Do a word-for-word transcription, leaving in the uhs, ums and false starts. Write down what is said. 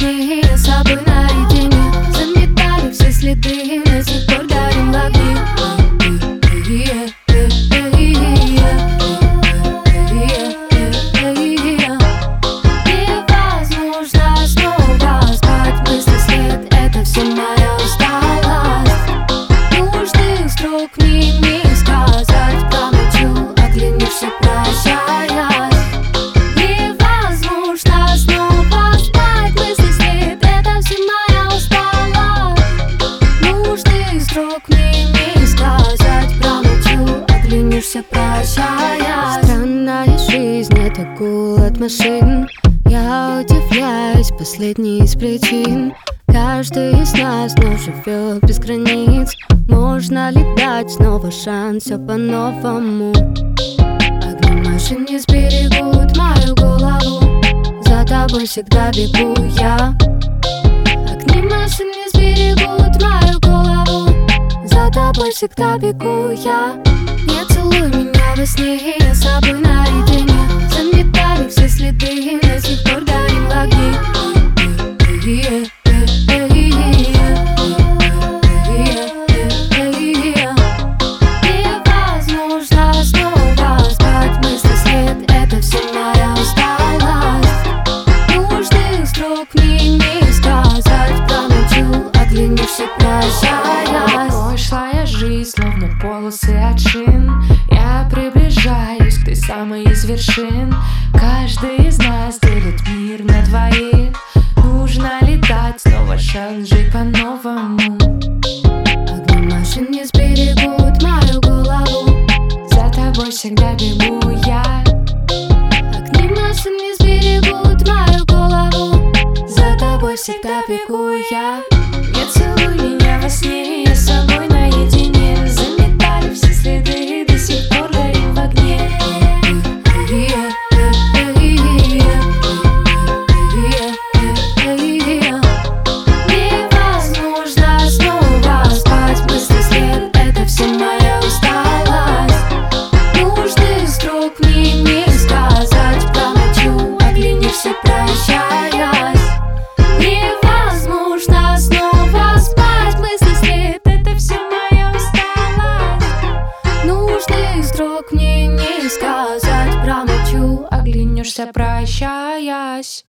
сне с собой наедине. Заметали все следы, до сих пор горим в огне. Невозможно снова спать, мысли след, это все моя усталость. Нужных строк мне не сказать, промолчу, оглянешься, прощаясь. Невозможно снова спать, мысли след, это все моя усталость. Нужных строк мне не сказать, промолчу, оглянешься, прощаясь. Странная жизнь, это гул от машин. Я удивляюсь, последний из причин. Каждый из нас вновь живет без границ. Можно ли дать снова шанс, все по-новому? Огни машин не сберегут мою голову, за тобой всегда бегу я. Огни машин не сберегут мою голову, за тобой всегда бегу я. Не целуй меня во сне, я с собой наедине. Заметали все следы, до сих пор горим в огне. Невозможно снова спать, мысли след, это все моя усталость. Нужных строк мне не сказать, промолчу, оглянешься, прощаясь. Прошлая жизнь, словно полосы от шин. Я приближаюсь к той самой из вершин. Каждый из нас делит мир на двоих. Нужно ли дать снова шанс жить по-новому? Огни машин не сберегут мою голову, за тобой всегда бегу я. Огни машин не сберегут мою голову, за тобой всегда бегу я. Не целуй меня во сне, я с собой наедине. Заметали все следы, до сих пор горим в огне. Невозможно снова спать, мысли след, это все моя усталость. Нужных строк мне не сказать, промолчу, оглянешься, прощаясь. Невозможно снова спать, мысли след, это все моя усталость. Нужных строк мне не сказать, промолчу, Оглянешься, прощаясь.